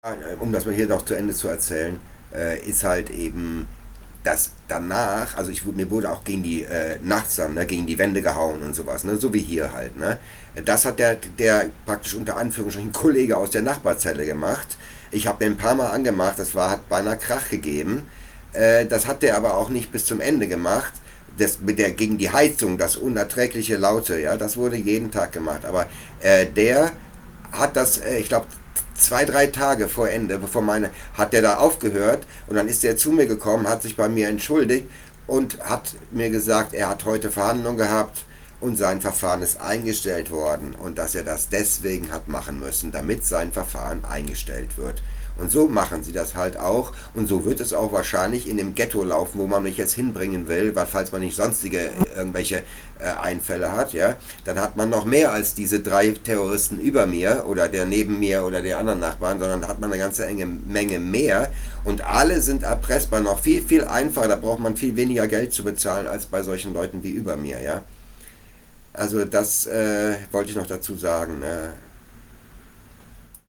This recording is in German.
Um das mal hier noch zu Ende zu erzählen, ist halt eben, dass danach, also mir wurde auch gegen die, nachts dann, ne, gegen die Wände gehauen und sowas, ne, so wie hier halt, ne. Das hat der praktisch unter Anführungsstrichen Kollege aus der Nachbarzelle gemacht. Ich habe den ein paar Mal angemacht, hat beinahe Krach gegeben. Das hat der aber auch nicht bis zum Ende gemacht. Gegen die Heizung, das unerträgliche Laute, ja, das wurde jeden Tag gemacht. Aber der hat das, ich glaube, 2, 3 Tage vor Ende, hat der da aufgehört und dann ist der zu mir gekommen, hat sich bei mir entschuldigt und hat mir gesagt, er hat heute Verhandlungen gehabt und sein Verfahren ist eingestellt worden und dass er das deswegen hat machen müssen, damit sein Verfahren eingestellt wird. Und so machen sie das halt auch und so wird es auch wahrscheinlich in dem Ghetto laufen, wo man mich jetzt hinbringen will, weil falls man nicht sonstige irgendwelche Einfälle hat, ja, dann hat man noch mehr als diese 3 Terroristen über mir oder der neben mir oder der anderen Nachbarn, sondern hat man eine ganze Menge mehr und alle sind erpressbar, noch viel, viel einfacher, da braucht man viel weniger Geld zu bezahlen als bei solchen Leuten wie über mir, ja. Also das wollte ich noch dazu sagen.